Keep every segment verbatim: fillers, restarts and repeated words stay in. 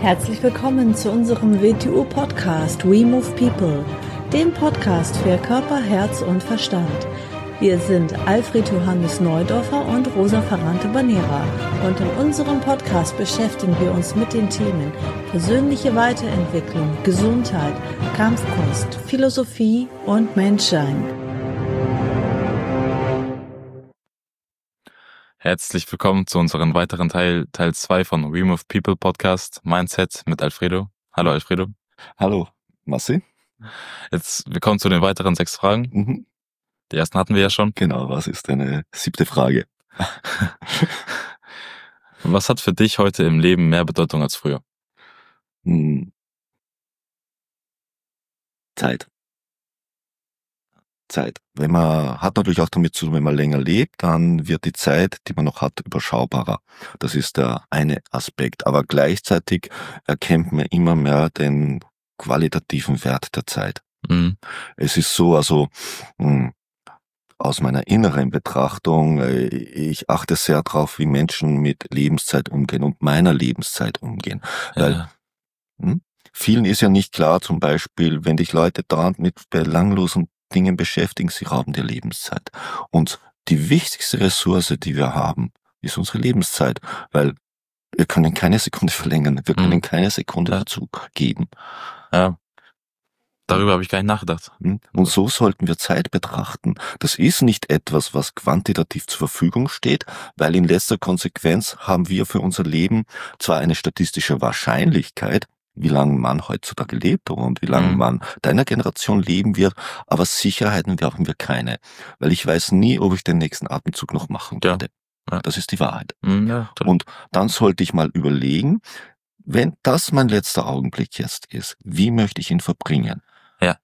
Herzlich willkommen zu unserem W T U-Podcast We Move People, dem Podcast für Körper, Herz und Verstand. Wir sind Alfred Johannes Neudorfer und Rosa Ferrante-Banera und in unserem Podcast beschäftigen wir uns mit den Themen persönliche Weiterentwicklung, Gesundheit, Kampfkunst, Philosophie und Menschsein. Herzlich willkommen zu unserem weiteren Teil, Teil zwei von We Move People Podcast, Mindset mit Alfredo. Hallo Alfredo. Hallo Massi. Jetzt, wir kommen zu den weiteren sechs Fragen. Mhm. Die ersten hatten wir ja schon. Genau, was ist deine siebte Frage? Was hat für dich heute im Leben mehr Bedeutung als früher? Hm. Zeit. Zeit. Wenn man hat natürlich auch damit zu tun, wenn man länger lebt, dann wird die Zeit, die man noch hat, überschaubarer. Das ist der eine Aspekt. Aber gleichzeitig erkennt man immer mehr den qualitativen Wert der Zeit. Mhm. Es ist so, also mh, aus meiner inneren Betrachtung, äh, ich achte sehr darauf, wie Menschen mit Lebenszeit umgehen und meiner Lebenszeit umgehen. Weil Ja. hm, vielen ist ja nicht klar, zum Beispiel, wenn dich Leute dauernd mit belanglosen Dingen beschäftigen, sie rauben dir Lebenszeit. Und die wichtigste Ressource, die wir haben, ist unsere Lebenszeit, weil wir können keine Sekunde verlängern, wir können Mhm. keine Sekunde Ja. dazu geben. Ja. Darüber habe ich gar nicht nachgedacht. Und so sollten wir Zeit betrachten. Das ist nicht etwas, was quantitativ zur Verfügung steht, weil in letzter Konsequenz haben wir für unser Leben zwar eine statistische Wahrscheinlichkeit, wie lange man heutzutage lebt und wie lange Mhm. man deiner Generation leben wird, aber Sicherheiten haben wir keine. Weil ich weiß nie, ob ich den nächsten Atemzug noch machen Ja. werde. Ja. Das ist die Wahrheit. Mhm, ja, toll. Und dann sollte ich mal überlegen, wenn das mein letzter Augenblick jetzt ist, wie möchte ich ihn verbringen? Ja.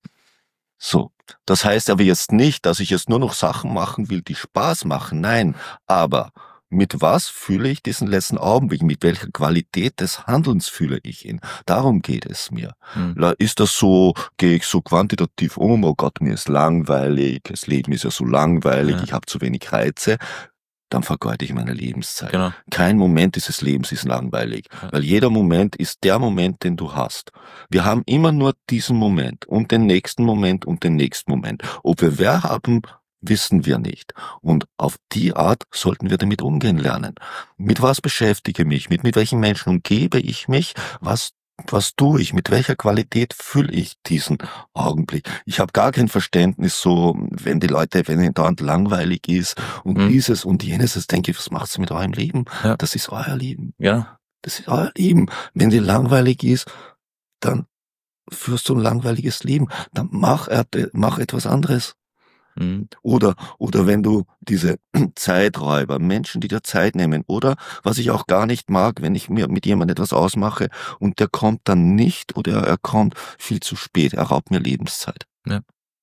So, das heißt aber jetzt nicht, dass ich jetzt nur noch Sachen machen will, die Spaß machen. Nein, aber mit was fühle ich diesen letzten Augenblick? Mit welcher Qualität des Handelns fühle ich ihn? Darum geht es mir. Mhm. La- Ist das so, gehe ich so quantitativ um, oh Gott, mir ist langweilig, das Leben ist ja so langweilig, Ja. ich habe zu wenig Reize, dann vergeude ich meine Lebenszeit. Genau. Kein Moment dieses Lebens ist langweilig, Ja. weil jeder Moment ist der Moment, den du hast. Wir haben immer nur diesen Moment und den nächsten Moment und den nächsten Moment. Ob wir wer haben, wissen wir nicht. Und auf die Art sollten wir damit umgehen lernen. Mit was beschäftige ich mich? Mit, mit welchen Menschen umgebe ich mich? Was was tue ich? Mit welcher Qualität fühle ich diesen Augenblick? Ich habe gar kein Verständnis, so wenn die Leute, wenn ihnen dauernd langweilig ist und Mhm. dieses und jenes, das denke ich, was macht's mit eurem Leben? Ja. Das ist euer Leben. Ja. Das ist euer Leben. Wenn dir langweilig ist, dann führst du ein langweiliges Leben. Dann mach, et- mach etwas anderes. Mhm. Oder, oder wenn du diese Zeiträuber, Menschen, die dir Zeit nehmen, oder was ich auch gar nicht mag, wenn ich mir mit jemandem etwas ausmache und der kommt dann nicht oder er kommt viel zu spät, er raubt mir Lebenszeit. Ja.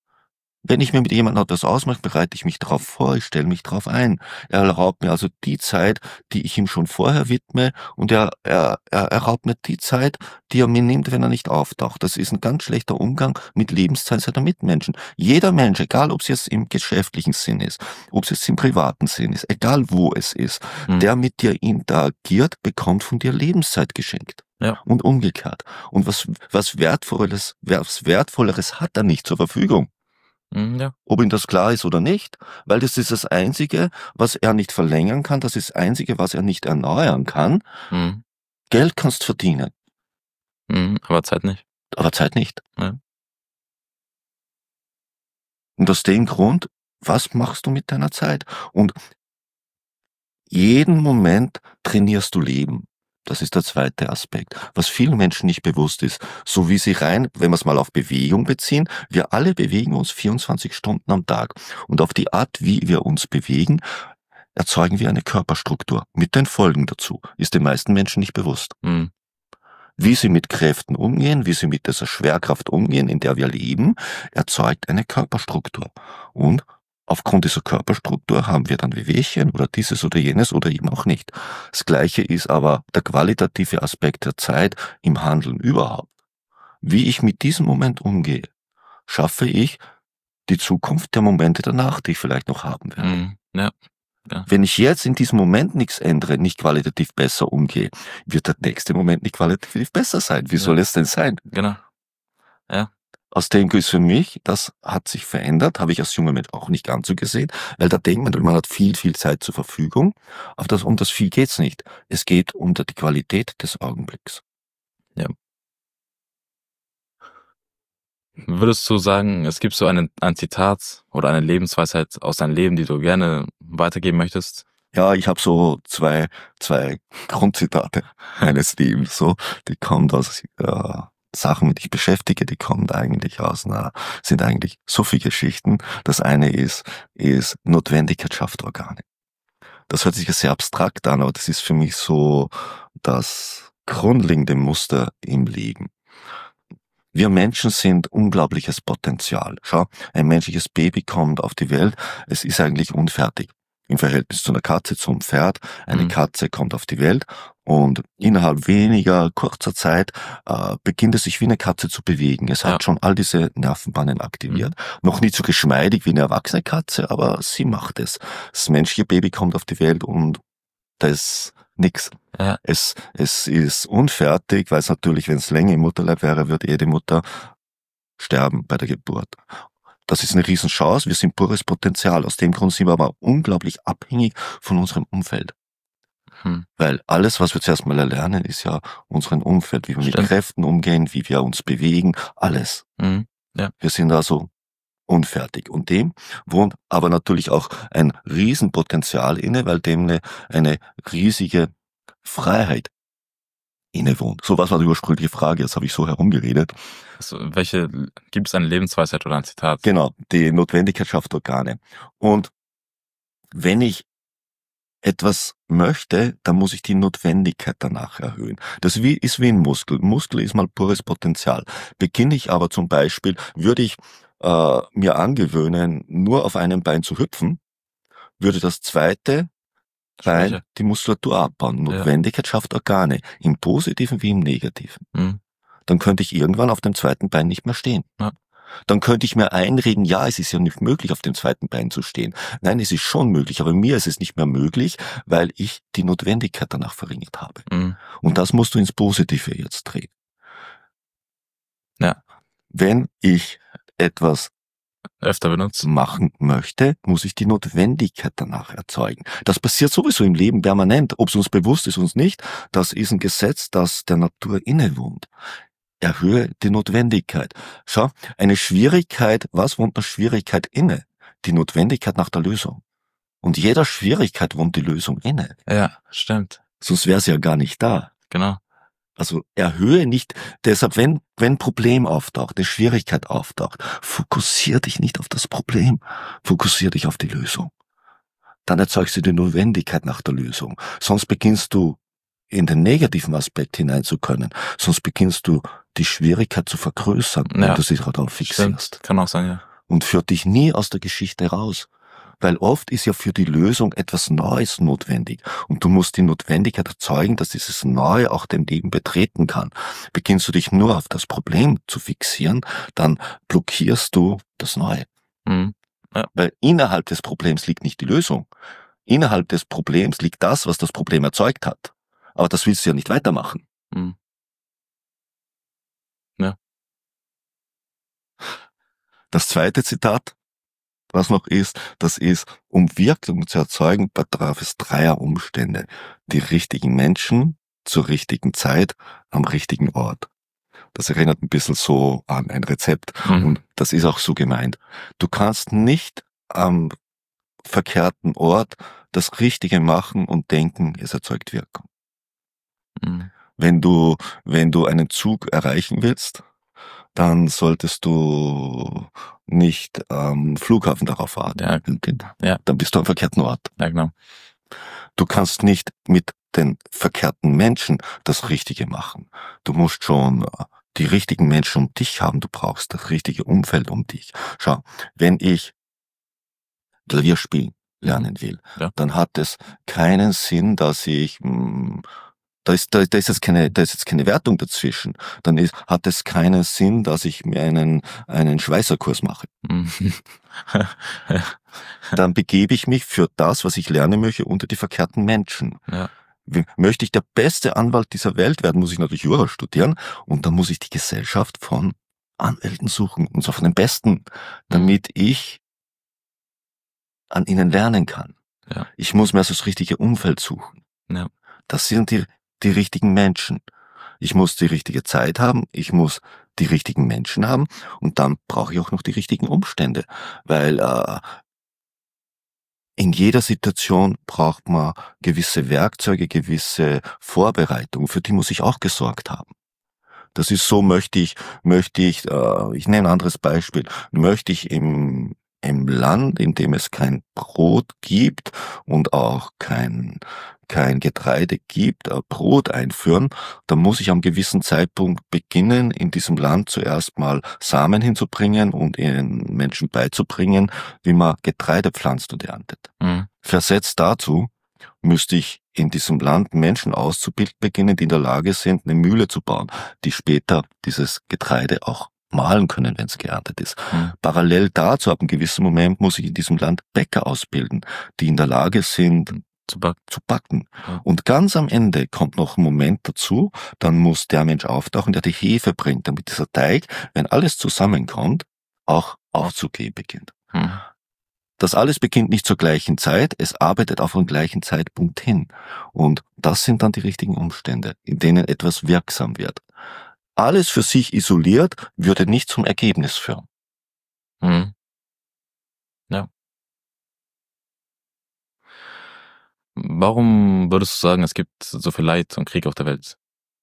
Wenn ich mir mit jemandem etwas ausmache, bereite ich mich darauf vor, ich stelle mich darauf ein. Er raubt mir also die Zeit, die ich ihm schon vorher widme, und er, er, er, er raubt mir die Zeit, die er mir nimmt, wenn er nicht auftaucht. Das ist ein ganz schlechter Umgang mit Lebenszeit seiner Mitmenschen. Jeder Mensch, egal ob es jetzt im geschäftlichen Sinn ist, ob es jetzt im privaten Sinn ist, egal wo es ist, Mhm. der mit dir interagiert, bekommt von dir Lebenszeit geschenkt. Ja. Und umgekehrt. Und was, was Wertvolleres, was Wertvolleres hat er nicht zur Verfügung. Mhm, ja. Ob ihm das klar ist oder nicht, weil das ist das Einzige, was er nicht verlängern kann, das ist das Einzige, was er nicht erneuern kann. Mhm. Geld kannst verdienen, Mhm. Aber Zeit nicht. aber Zeit nicht. Ja. Und aus dem Grund, was machst du mit deiner Zeit? Und jeden Moment trainierst du Leben. Das ist der zweite Aspekt. Was vielen Menschen nicht bewusst ist, so wie sie rein, wenn wir es mal auf Bewegung beziehen, wir alle bewegen uns vierundzwanzig Stunden am Tag. Und auf die Art, wie wir uns bewegen, erzeugen wir eine Körperstruktur. Mit den Folgen dazu. Ist den meisten Menschen nicht bewusst. Mhm. Wie sie mit Kräften umgehen, wie sie mit dieser Schwerkraft umgehen, in der wir leben, erzeugt eine Körperstruktur. Und aufgrund dieser Körperstruktur haben wir dann Wehwehchen oder dieses oder jenes oder eben auch nicht. Das Gleiche ist aber der qualitative Aspekt der Zeit im Handeln überhaupt. Wie ich mit diesem Moment umgehe, schaffe ich die Zukunft der Momente danach, die ich vielleicht noch haben werde. Mhm. Ja. Ja. Wenn ich jetzt in diesem Moment nichts ändere, nicht qualitativ besser umgehe, wird der nächste Moment nicht qualitativ besser sein. Wie Ja. soll es denn sein? Genau. Ja. Aus dem ist für mich, das hat sich verändert, habe ich als junger Mensch auch nicht ganz so gesehen, weil da denkt man, man hat viel, viel Zeit zur Verfügung, aber das, um das viel geht's nicht. Es geht um die Qualität des Augenblicks. Ja. Würdest du sagen, es gibt so ein, ein Zitat oder eine Lebensweisheit aus deinem Leben, die du gerne weitergeben möchtest? Ja, ich habe so zwei, zwei Grundzitate meines Lebens, so, die kommen aus äh, Sachen, mit denen ich beschäftige, die kommen eigentlich aus einer, sind eigentlich so viele Geschichten. Das eine ist, ist Notwendigkeit schafft Organe. Das hört sich ja sehr abstrakt an, aber das ist für mich so das grundlegende Muster im Leben. Wir Menschen sind unglaubliches Potenzial. Schau, ein menschliches Baby kommt auf die Welt, es ist eigentlich unfertig. Im Verhältnis zu einer Katze, zum Pferd. Eine Mhm. Katze kommt auf die Welt und innerhalb weniger kurzer Zeit äh, beginnt es sich wie eine Katze zu bewegen. Es hat Ja. schon all diese Nervenbahnen aktiviert. Noch nicht so geschmeidig wie eine erwachsene Katze, aber sie macht es. Das menschliche Baby kommt auf die Welt und da ist nix. Ja. Es, es ist unfertig, weil es natürlich, wenn es länger im Mutterleib wäre, würde jede Mutter sterben bei der Geburt. Das ist eine Riesenchance, wir sind pures Potenzial. Aus dem Grund sind wir aber unglaublich abhängig von unserem Umfeld. Hm. Weil alles, was wir zuerst mal erlernen, ist ja unser Umfeld, wie wir Stimmt. mit Kräften umgehen, wie wir uns bewegen, alles. Mhm. Wir sind also unfertig. Und dem wohnt aber natürlich auch ein Riesenpotenzial inne, weil dem eine, eine riesige Freiheit innewohnt. So, was war die ursprüngliche Frage? Jetzt habe ich so herumgeredet. Also, welche, gibt es eine Lebensweisheit oder ein Zitat? Genau, die Notwendigkeit schafft Organe. Und wenn ich etwas möchte, dann muss ich die Notwendigkeit danach erhöhen. Das wie, ist wie ein Muskel. Muskel ist mal pures Potenzial. Beginne ich aber zum Beispiel, würde ich äh, mir angewöhnen, nur auf einem Bein zu hüpfen, würde das zweite Bein Schwäche. die Muskulatur abbauen. Notwendigkeit schafft Organe, im Positiven wie im Negativen. Mhm. Dann könnte ich irgendwann auf dem zweiten Bein nicht mehr stehen. Ja. Dann könnte ich mir einreden, ja, es ist ja nicht möglich, auf dem zweiten Bein zu stehen. Nein, es ist schon möglich, aber mir ist es nicht mehr möglich, weil ich die Notwendigkeit danach verringert habe. Mhm. Und das musst du ins Positive jetzt drehen. Ja. Wenn ich etwas Öfter benutzen. machen möchte, muss ich die Notwendigkeit danach erzeugen. Das passiert sowieso im Leben permanent, ob es uns bewusst ist, uns nicht. Das ist ein Gesetz, das der Natur innewohnt. Erhöhe die Notwendigkeit. Schau, eine Schwierigkeit, was wohnt einer Schwierigkeit inne? Die Notwendigkeit nach der Lösung. Und jeder Schwierigkeit wohnt die Lösung inne. Ja, stimmt. Sonst wäre sie ja gar nicht da. Genau. Also erhöhe nicht, deshalb, wenn, wenn Problem auftaucht, eine Schwierigkeit auftaucht, fokussier dich nicht auf das Problem, fokussier dich auf die Lösung. Dann erzeugst du die Notwendigkeit nach der Lösung. Sonst beginnst du in den negativen Aspekt hinein zu können. Sonst beginnst du die Schwierigkeit zu vergrößern, Ja. wenn du dich darauf fixierst. Stimmt. Kann auch sein, ja. Und führt dich nie aus der Geschichte raus. Weil oft ist ja für die Lösung etwas Neues notwendig. Und du musst die Notwendigkeit erzeugen, dass dieses Neue auch dein Leben betreten kann. Beginnst du dich nur auf das Problem zu fixieren, dann blockierst du das Neue. Mhm. Weil innerhalb des Problems liegt nicht die Lösung. Innerhalb des Problems liegt das, was das Problem erzeugt hat. Aber das willst du ja nicht weitermachen. Mhm. Ja. Das zweite Zitat, was noch ist, das ist, um Wirkung zu erzeugen, bedarf es dreier Umstände. Die richtigen Menschen zur richtigen Zeit am richtigen Ort. Das erinnert ein bisschen so an ein Rezept. Mhm. Und das ist auch so gemeint. Du kannst nicht am verkehrten Ort das Richtige machen und denken, es erzeugt Wirkung. Mhm. Wenn du, wenn du einen Zug erreichen willst, dann solltest du nicht am Flughafen darauf warten. Ja. Ja. Dann bist du am verkehrten Ort. Ja, genau. Du kannst nicht mit den verkehrten Menschen das Richtige machen. Du musst schon die richtigen Menschen um dich haben. Du brauchst das richtige Umfeld um dich. Schau, wenn ich Klavier spielen lernen will, Ja. dann hat es keinen Sinn, dass ich mh, Da ist, da, da ist jetzt keine, da ist jetzt keine Wertung dazwischen. Dann ist, hat es keinen Sinn, dass ich mir einen, einen Schweißerkurs mache. Dann begebe ich mich für das, was ich lernen möchte, unter die verkehrten Menschen. Ja. Möchte ich der beste Anwalt dieser Welt werden, muss ich natürlich Jura studieren und dann muss ich die Gesellschaft von Anwälten suchen, und zwar von den Besten, damit ich an ihnen lernen kann. Ja. Ich muss mir also das richtige Umfeld suchen. Ja. Das sind die, die richtigen Menschen. Ich muss die richtige Zeit haben, ich muss die richtigen Menschen haben und dann brauche ich auch noch die richtigen Umstände, weil äh, in jeder Situation braucht man gewisse Werkzeuge, gewisse Vorbereitungen, für die muss ich auch gesorgt haben. Das ist so, möchte ich, möchte ich, äh, ich nehme ein anderes Beispiel, möchte ich im, im Land, in dem es kein Brot gibt und auch kein, kein Getreide gibt, äh, Brot einführen, dann muss ich am gewissen Zeitpunkt beginnen, in diesem Land zuerst mal Samen hinzubringen und den Menschen beizubringen, wie man Getreide pflanzt und erntet. Mhm. Versetzt dazu müsste ich in diesem Land Menschen auszubilden beginnen, die in der Lage sind, eine Mühle zu bauen, die später dieses Getreide auch mahlen können, wenn es geerntet ist. Mhm. Parallel dazu, ab einem gewissen Moment, muss ich in diesem Land Bäcker ausbilden, die in der Lage sind, Zu backen. zu backen. Ja. Und ganz am Ende kommt noch ein Moment dazu, dann muss der Mensch auftauchen, der die Hefe bringt, damit dieser Teig, wenn alles zusammenkommt, auch aufzugehen beginnt. Mhm. Das alles beginnt nicht zur gleichen Zeit, es arbeitet auf den gleichen Zeitpunkt hin. Und das sind dann die richtigen Umstände, in denen etwas wirksam wird. Alles für sich isoliert würde nicht zum Ergebnis führen. Mhm. Ja. Warum würdest du sagen, es gibt so viel Leid und Krieg auf der Welt?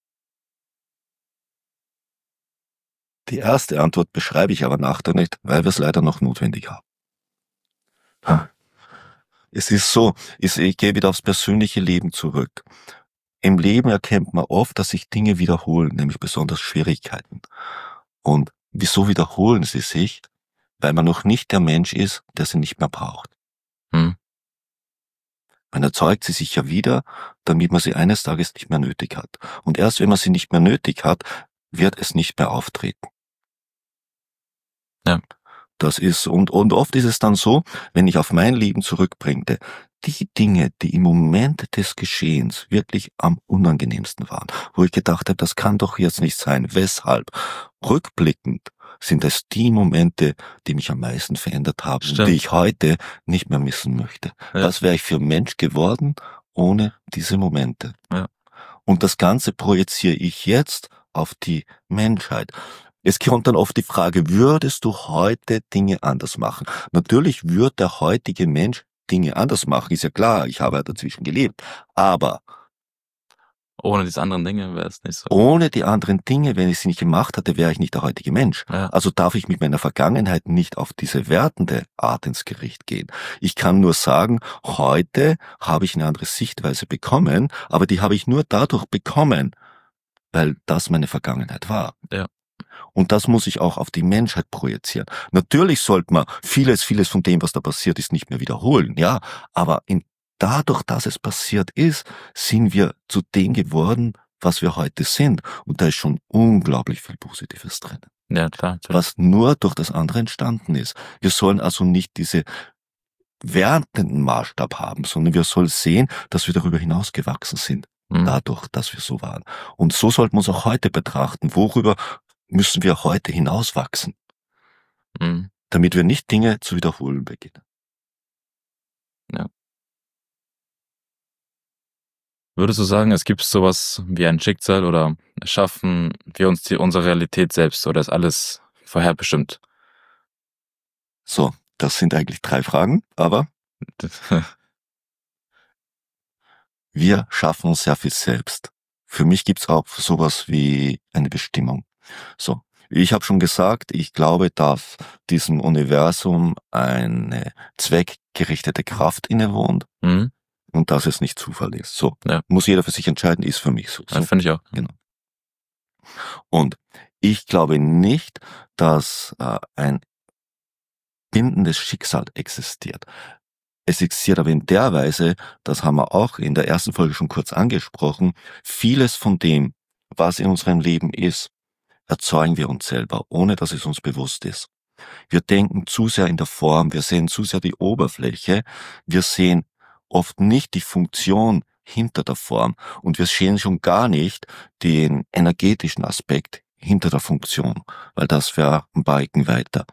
Die erste Antwort beschreibe ich aber nachher nicht, weil wir es leider noch notwendig haben. Es ist so, ich gehe wieder aufs persönliche Leben zurück. Im Leben erkennt man oft, dass sich Dinge wiederholen, nämlich besonders Schwierigkeiten. Und wieso wiederholen sie sich? Weil man noch nicht der Mensch ist, der sie nicht mehr braucht. Hm. Man erzeugt sie sich ja wieder, damit man sie eines Tages nicht mehr nötig hat. Und erst wenn man sie nicht mehr nötig hat, wird es nicht mehr auftreten. Ja. Das ist, und, und oft ist es dann so, wenn ich auf mein Leben zurückbringe, die Dinge, die im Moment des Geschehens wirklich am unangenehmsten waren, wo ich gedacht habe, das kann doch jetzt nicht sein. Weshalb? Rückblickend sind es die Momente, die mich am meisten verändert haben, Stimmt. und die ich heute nicht mehr missen möchte. Ja. Was wäre ich für ein Mensch geworden ohne diese Momente? Ja. Und das Ganze projiziere ich jetzt auf die Menschheit. Es kommt dann oft die Frage, würdest du heute Dinge anders machen? Natürlich wird der heutige Mensch Dinge anders machen, ist ja klar, ich habe ja dazwischen gelebt. Aber Ohne diese anderen Dinge wäre es nicht so. ohne die anderen Dinge, wenn ich sie nicht gemacht hatte, wäre ich nicht der heutige Mensch. Ja. Also darf ich mit meiner Vergangenheit nicht auf diese wertende Art ins Gericht gehen. Ich kann nur sagen, heute habe ich eine andere Sichtweise bekommen, aber die habe ich nur dadurch bekommen, weil das meine Vergangenheit war. Ja. Und das muss ich auch auf die Menschheit projizieren. Natürlich sollte man vieles, vieles von dem, was da passiert ist, nicht mehr wiederholen, ja. Aber in, dadurch, dass es passiert ist, sind wir zu dem geworden, was wir heute sind. Und da ist schon unglaublich viel Positives drin. Ja, klar. natürlich. Was nur durch das andere entstanden ist. Wir sollen also nicht diese wertenden Maßstab haben, sondern wir sollen sehen, dass wir darüber hinaus gewachsen sind. Mhm. Dadurch, dass wir so waren. Und so sollten wir uns auch heute betrachten. Worüber müssen wir heute hinauswachsen, Mhm. damit wir nicht Dinge zu wiederholen beginnen? Würdest du sagen, es gibt sowas wie ein Schicksal oder schaffen wir uns die, unsere Realität selbst oder ist alles vorherbestimmt? So, das sind eigentlich drei Fragen, aber wir schaffen uns sehr viel selbst. Für mich gibt's auch sowas wie eine Bestimmung. So, ich habe schon gesagt, ich glaube, dass diesem Universum eine zweckgerichtete Kraft innewohnt Mhm. und dass es nicht Zufall ist. So, Ja. muss jeder für sich entscheiden, ist für mich so. Ja, so. finde ich auch. Und ich glaube nicht, dass äh, ein bindendes Schicksal existiert. Es existiert aber in der Weise, das haben wir auch in der ersten Folge schon kurz angesprochen, vieles von dem, was in unserem Leben ist, erzeugen wir uns selber, ohne dass es uns bewusst ist. Wir denken zu sehr in der Form, wir sehen zu sehr die Oberfläche, wir sehen oft nicht die Funktion hinter der Form und wir sehen schon gar nicht den energetischen Aspekt hinter der Funktion, weil das wäre ein Balken weiter.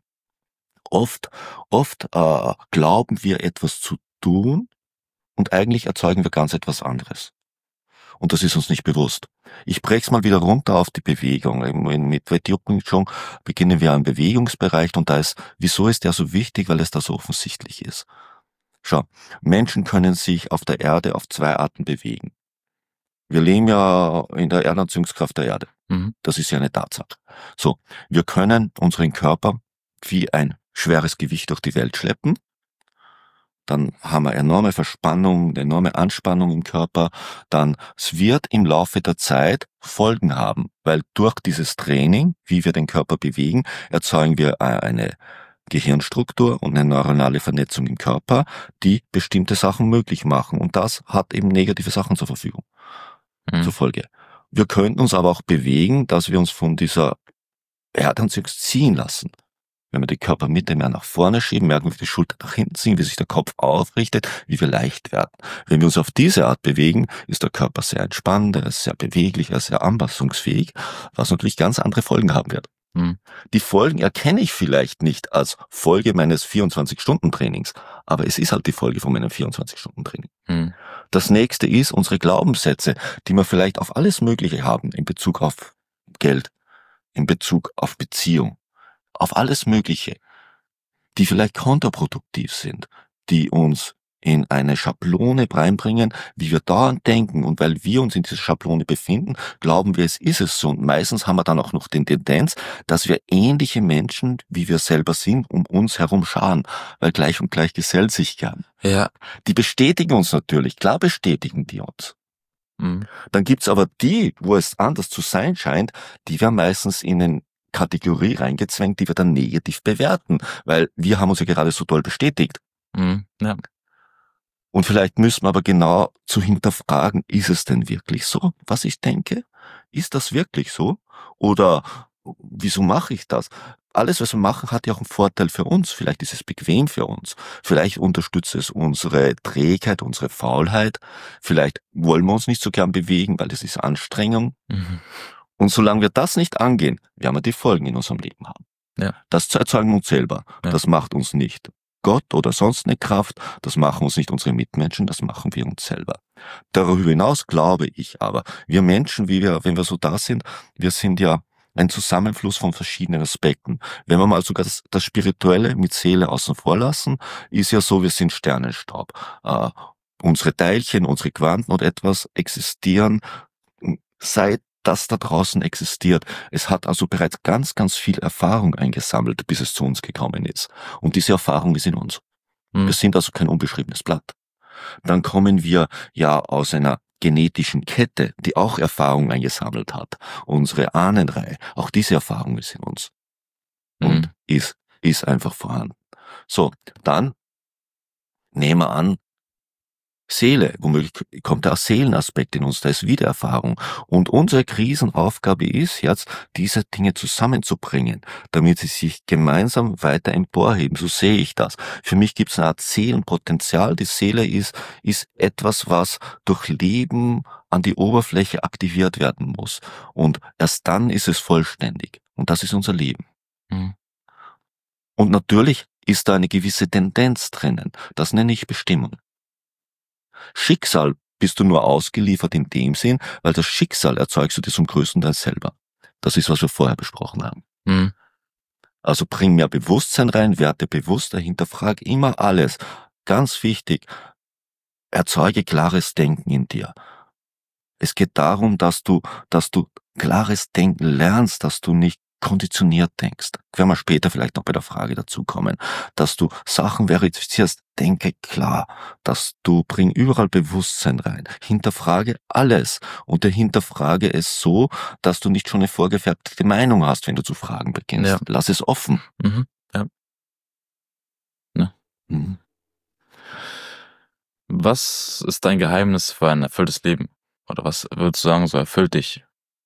Oft, oft äh, glauben wir etwas zu tun und eigentlich erzeugen wir ganz etwas anderes. Und das ist uns nicht bewusst. Ich brech's mal wieder runter auf die Bewegung. Mit Wetjuping-Chong beginnen wir am Bewegungsbereich und da ist, wieso ist der so wichtig? Weil es da so offensichtlich ist. Schau, Menschen können sich auf der Erde auf zwei Arten bewegen. Wir leben ja in der Erdanziehungskraft der Erde. Mhm. Das ist ja eine Tatsache. So, wir können unseren Körper wie ein schweres Gewicht durch die Welt schleppen. Dann haben wir enorme Verspannung, enorme Anspannung im Körper. Dann, es wird im Laufe der Zeit Folgen haben, weil durch dieses Training, wie wir den Körper bewegen, erzeugen wir eine Gehirnstruktur und eine neuronale Vernetzung im Körper, die bestimmte Sachen möglich machen. Und das hat eben negative Sachen zur Verfügung, Mhm. zur Folge. Wir könnten uns aber auch bewegen, dass wir uns von dieser Erdanziehung ziehen lassen. Wenn wir die Körpermitte mehr nach vorne schieben, merken wir, wie die Schulter nach hinten ziehen, wie sich der Kopf aufrichtet, wie wir leicht werden. Wenn wir uns auf diese Art bewegen, ist der Körper sehr entspannt, er ist sehr beweglich, er ist sehr anpassungsfähig, was natürlich ganz andere Folgen haben wird. Mhm. Die Folgen erkenne ich vielleicht nicht als Folge meines vierundzwanzig-Stunden-Trainings, aber es ist halt die Folge von meinem vierundzwanzig-Stunden-Training. Mhm. Das nächste ist unsere Glaubenssätze, die wir vielleicht auf alles Mögliche haben, in Bezug auf Geld, in Bezug auf Beziehung, auf alles Mögliche, die vielleicht kontraproduktiv sind, die uns in eine Schablone reinbringen, wie wir dauernd denken. Und weil wir uns in dieser Schablone befinden, glauben wir, es ist es so. Und meistens haben wir dann auch noch die Tendenz, dass wir ähnliche Menschen, wie wir selber sind, um uns herum scharen, weil gleich und gleich gesellt sich gern. Ja. Die bestätigen uns natürlich, klar bestätigen die uns. Mhm. Dann gibt's aber die, wo es anders zu sein scheint, die werden meistens in eine Kategorie reingezwängt, die wir dann negativ bewerten, weil wir haben uns ja gerade so toll bestätigt. Mhm. Ja. Und vielleicht müssen wir aber genau zu hinterfragen, ist es denn wirklich so, was ich denke? Ist das wirklich so? Oder wieso mache ich das? Alles, was wir machen, hat ja auch einen Vorteil für uns. Vielleicht ist es bequem für uns. Vielleicht unterstützt es unsere Trägheit, unsere Faulheit. Vielleicht wollen wir uns nicht so gern bewegen, weil es ist Anstrengung. Mhm. Und solange wir das nicht angehen, werden wir die Folgen in unserem Leben haben. Ja. Das erzeugen wir uns selber. Ja. Das macht uns nicht Gott oder sonst eine Kraft. Das machen uns nicht unsere Mitmenschen. Das machen wir uns selber. Darüber hinaus glaube ich aber, wir Menschen, wie wir, wenn wir so da sind, wir sind ja ein Zusammenfluss von verschiedenen Aspekten. Wenn wir mal sogar das, das Spirituelle mit Seele außen vor lassen, ist ja so, wir sind Sternenstaub. Äh, unsere Teilchen, unsere Quanten und etwas existieren seit das da draußen existiert. Es hat also bereits ganz, ganz viel Erfahrung eingesammelt, bis es zu uns gekommen ist. Und diese Erfahrung ist in uns. Mhm. Wir sind also kein unbeschriebenes Blatt. Dann kommen wir ja aus einer genetischen Kette, die auch Erfahrung eingesammelt hat. Unsere Ahnenreihe, auch diese Erfahrung ist in uns. Und Mhm. ist, ist einfach vorhanden. So, dann nehmen wir an, Seele, womöglich kommt der Seelenaspekt in uns, da ist wieder Erfahrung. Und unsere Krisenaufgabe ist jetzt, diese Dinge zusammenzubringen, damit sie sich gemeinsam weiter emporheben. So sehe ich das. Für mich gibt es eine Art Seelenpotenzial. Die Seele ist, ist etwas, was durch Leben an die Oberfläche aktiviert werden muss. Und erst dann ist es vollständig. Und das ist unser Leben. Mhm. Und natürlich ist da eine gewisse Tendenz drinnen. Das nenne ich Bestimmung. Schicksal bist du nur ausgeliefert in dem Sinn, weil das Schicksal erzeugst du dir zum größten Teil selber. Das ist, was wir vorher besprochen haben. Mhm. Also bring mehr Bewusstsein rein, werde bewusster, hinterfrag immer alles. Ganz wichtig, erzeuge klares Denken in dir. Es geht darum, dass du, dass du klares Denken lernst, dass du nicht konditioniert denkst. Werden wir später vielleicht noch bei der Frage dazu kommen, dass du Sachen verifizierst, denke klar, dass du bring überall Bewusstsein rein, hinterfrage alles und hinterfrage es so, dass du nicht schon eine vorgefertigte Meinung hast, wenn du zu fragen beginnst. Ja. Lass es offen. Mhm. Ja. Ja. Mhm. Was ist dein Geheimnis für ein erfülltes Leben? Oder was würdest du sagen, so erfüllt dich?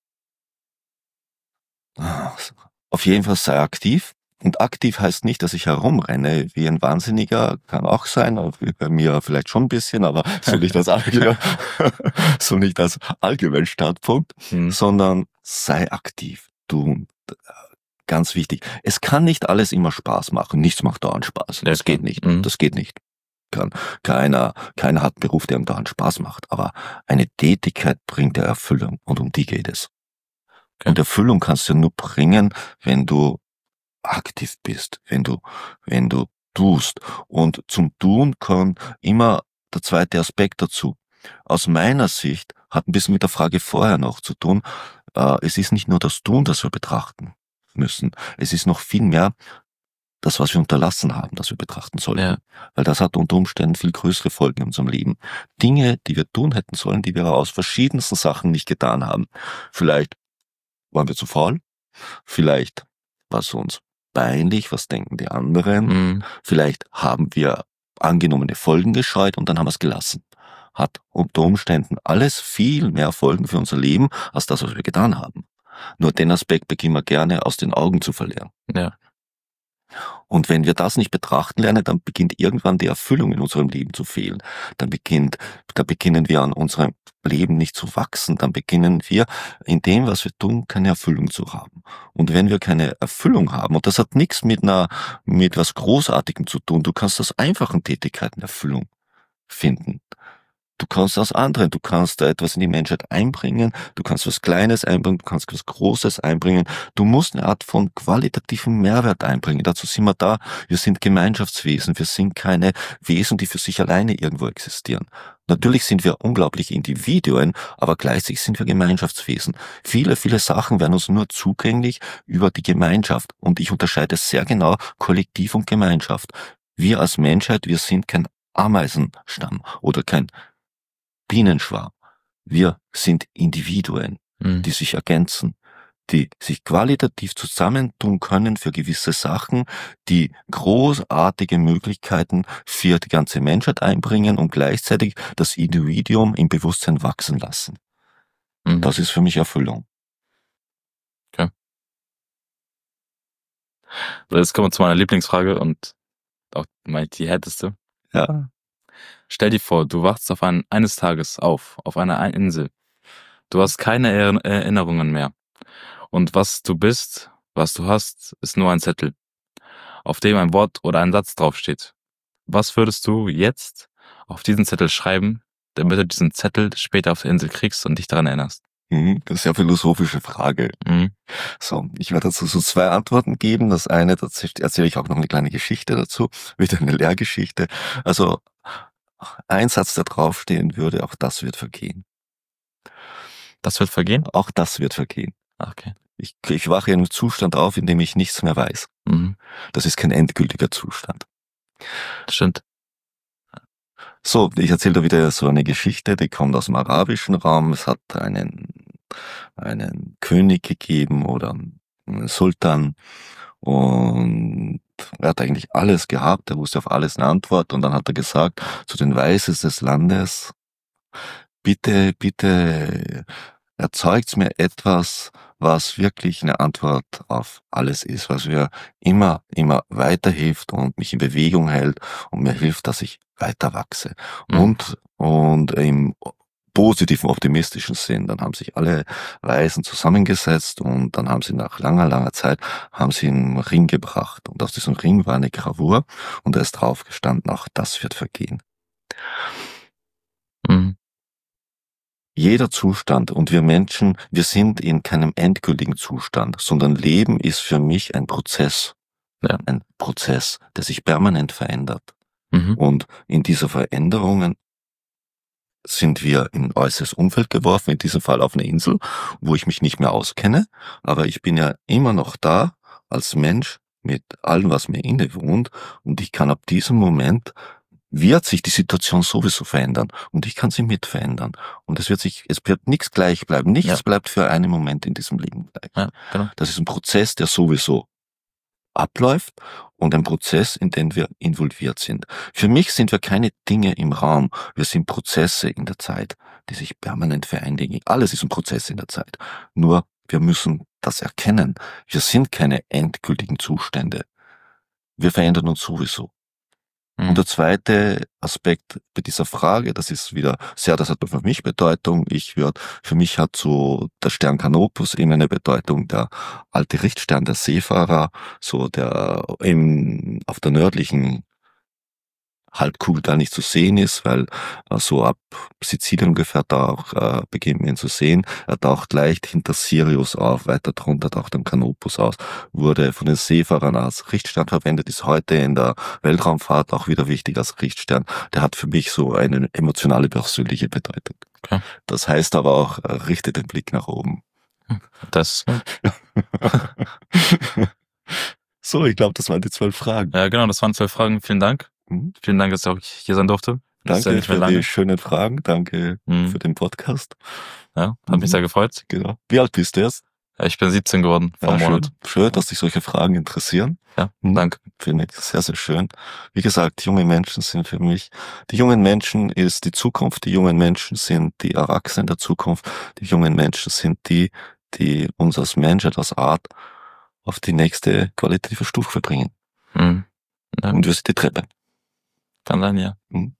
Auf jeden Fall sei aktiv. Und aktiv heißt nicht, dass ich herumrenne wie ein Wahnsinniger, kann auch sein, aber bei mir vielleicht schon ein bisschen, aber so nicht als allgemein, so nicht als allgemein Startpunkt, Hm. sondern sei aktiv. Du, ganz wichtig. Es kann nicht alles immer Spaß machen. Nichts macht dauernd Spaß. Ja, Das geht nicht. Mhm. Das geht nicht. Kann keiner, keiner hat einen Beruf, der ihm dauernd Spaß macht. Aber eine Tätigkeit bringt dir Erfüllung und um die geht es. Okay. Und Erfüllung kannst du nur bringen, wenn du aktiv bist, wenn du, wenn du tust. Und zum Tun kommt immer der zweite Aspekt dazu. Aus meiner Sicht hat ein bisschen mit der Frage vorher noch zu tun. Äh, es ist nicht nur das Tun, das wir betrachten müssen. Es ist noch viel mehr das, was wir unterlassen haben, das wir betrachten sollten. Ja. Weil das hat unter Umständen viel größere Folgen in unserem Leben. Dinge, die wir tun hätten sollen, die wir aus verschiedensten Sachen nicht getan haben. Vielleicht waren wir zu faul. Vielleicht war es uns peinlich, was denken die anderen. Mhm. Vielleicht haben wir angenommene Folgen gescheut und dann haben wir es gelassen. Hat unter Umständen alles viel mehr Folgen für unser Leben, als das, was wir getan haben. Nur den Aspekt beginnen wir gerne aus den Augen zu verlieren. Ja. Und wenn wir das nicht betrachten lernen, dann beginnt irgendwann die Erfüllung in unserem Leben zu fehlen. Dann beginnt, da beginnen wir an unserem Leben nicht zu wachsen. Dann beginnen wir in dem, was wir tun, keine Erfüllung zu haben. Und wenn wir keine Erfüllung haben, und das hat nichts mit einer, mit was Großartigem zu tun, du kannst aus einfachen Tätigkeiten Erfüllung finden. Du kannst aus anderen, du kannst da etwas in die Menschheit einbringen, du kannst was Kleines einbringen, du kannst was Großes einbringen. Du musst eine Art von qualitativen Mehrwert einbringen. Dazu sind wir da. Wir sind Gemeinschaftswesen. Wir sind keine Wesen, die für sich alleine irgendwo existieren. Natürlich sind wir unglaubliche Individuen, aber gleichzeitig sind wir Gemeinschaftswesen. Viele, viele Sachen werden uns nur zugänglich über die Gemeinschaft. Und ich unterscheide sehr genau Kollektiv und Gemeinschaft. Wir als Menschheit, wir sind kein Ameisenstamm oder kein Bienenschwarm. Wir sind Individuen, Mhm. die sich ergänzen, die sich qualitativ zusammentun können für gewisse Sachen, die großartige Möglichkeiten für die ganze Menschheit einbringen und gleichzeitig das Individuum im Bewusstsein wachsen lassen. Mhm. Das ist für mich Erfüllung. So, jetzt kommen wir zu meiner Lieblingsfrage und auch meine die härteste. Ja. Stell dir vor, du wachst auf ein, eines Tages auf, auf einer Ein- Insel. Du hast keine Er- Erinnerungen mehr. Und was du bist, was du hast, ist nur ein Zettel, auf dem ein Wort oder ein Satz draufsteht. Was würdest du jetzt auf diesen Zettel schreiben, damit du diesen Zettel später auf der Insel kriegst und dich daran erinnerst? Mhm, das ist ja eine philosophische Frage. Mhm. So, ich werde dazu so zwei Antworten geben. Das eine, da erzähle ich auch noch eine kleine Geschichte dazu, wieder eine Lehrgeschichte. Also ein Satz, der draufstehen würde, auch das wird vergehen. Das wird vergehen? Auch das wird vergehen. Ach, okay. Ich, ich wache in einem Zustand auf, in dem ich nichts mehr weiß. Mhm. Das ist kein endgültiger Zustand. Das stimmt. So, ich erzähle da wieder so eine Geschichte, die kommt aus dem arabischen Raum. Es hat einen, einen König gegeben oder einen Sultan und er hat eigentlich alles gehabt, er wusste auf alles eine Antwort und dann hat er gesagt zu den Weisen des Landes, bitte, bitte erzeugt mir etwas, was wirklich eine Antwort auf alles ist, was mir immer, immer weiterhilft und mich in Bewegung hält und mir hilft, dass ich weiter wachse. Mhm. Und, und im positiven, optimistischen Sinn, dann haben sich alle Weisen zusammengesetzt und dann haben sie nach langer, langer Zeit, haben sie einen Ring gebracht und auf diesem Ring war eine Gravur und da ist drauf gestanden, auch das wird vergehen. Mhm. Jeder Zustand und wir Menschen, wir sind in keinem endgültigen Zustand, sondern Leben ist für mich ein Prozess. Ja. Ein Prozess, der sich permanent verändert. Mhm. Und in dieser Veränderungen sind wir in ein äußeres Umfeld geworfen, in diesem Fall auf eine Insel, wo ich mich nicht mehr auskenne, aber ich bin ja immer noch da als Mensch mit allem, was mir innewohnt und ich kann ab diesem Moment wird sich die Situation sowieso verändern und ich kann sie mit verändern. Und es wird sich, es wird nichts gleich bleiben. Nichts Ja. bleibt für einen Moment in diesem Leben gleich. Ja, genau. Das ist ein Prozess, der sowieso abläuft und ein Prozess, in den wir involviert sind. Für mich sind wir keine Dinge im Raum, wir sind Prozesse in der Zeit, die sich permanent vereinigen. Alles ist ein Prozess in der Zeit. Nur wir müssen das erkennen. Wir sind keine endgültigen Zustände. Wir verändern uns sowieso. Und der zweite Aspekt bei dieser Frage, das ist wieder sehr, das hat für mich Bedeutung. Ich würde, für mich hat so der Stern Canopus eben eine Bedeutung, der alte Richtstern der Seefahrer, so der im, auf der nördlichen Halbkugel gar nicht zu sehen ist, weil äh, so ab Sizilien ungefähr taucht, äh, beginnt man ihn zu sehen. Er taucht leicht hinter Sirius auf, weiter drunter taucht am Canopus aus, wurde von den Seefahrern als Richtstern verwendet, ist heute in der Weltraumfahrt auch wieder wichtig als Richtstern. Der hat für mich so eine emotionale, persönliche Bedeutung. Okay. Das heißt aber auch, äh, richte den Blick nach oben. Das. So, ich glaube, das waren die zwölf Fragen. Ja, genau, das waren zwölf Fragen. Vielen Dank. Mhm. Vielen Dank, dass ich auch hier sein durfte. Das Danke ist ja für lange. die schönen Fragen. Danke Mhm. für den Podcast. Ja, hat Mhm. mich sehr gefreut. Genau. Wie alt bist du jetzt? Ja, ich bin siebzehn geworden vor einem Ja, Monat. schön. Schön, dass dich solche Fragen interessieren. Ja, Mhm. danke. Finde ich sehr, sehr schön. Wie gesagt, junge Menschen sind für mich, die jungen Menschen ist die Zukunft, die jungen Menschen sind die Erwachsenen der Zukunft, die jungen Menschen sind die, die uns als Menschheit, als Art auf die nächste qualitative Stufe bringen. Mhm. Ja, Und wir sind die Treppe. kann sein, ja. Mhm.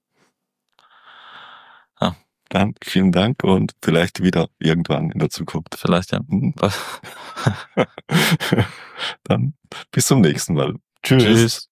Ja. Dann vielen Dank und vielleicht wieder irgendwann in der Zukunft. Vielleicht, ja. Mhm. Dann bis zum nächsten Mal. Tschüss. Tschüss.